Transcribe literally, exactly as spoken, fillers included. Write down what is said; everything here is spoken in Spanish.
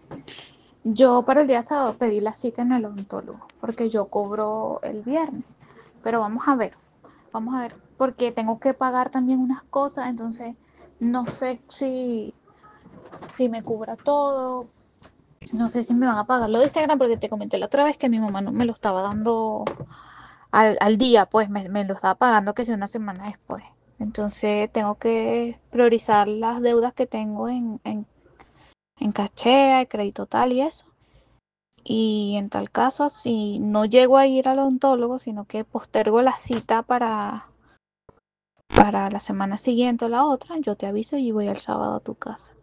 Yo para el día sábado pedí la cita en el odontólogo porque yo cobro el viernes. Pero vamos a ver, vamos a ver, porque tengo que pagar también unas cosas, entonces no sé si, si me cubra todo, no sé si me van a pagar lo de Instagram porque te comenté la otra vez que mi mamá no me lo estaba dando al, al día, pues me, me lo estaba pagando que sea una semana después. Entonces tengo que priorizar las deudas que tengo en, en, en caché, crédito tal y eso. Y en tal caso, si no llego a ir al odontólogo, sino que postergo la cita para, para la semana siguiente o la otra, yo te aviso y voy el sábado a tu casa.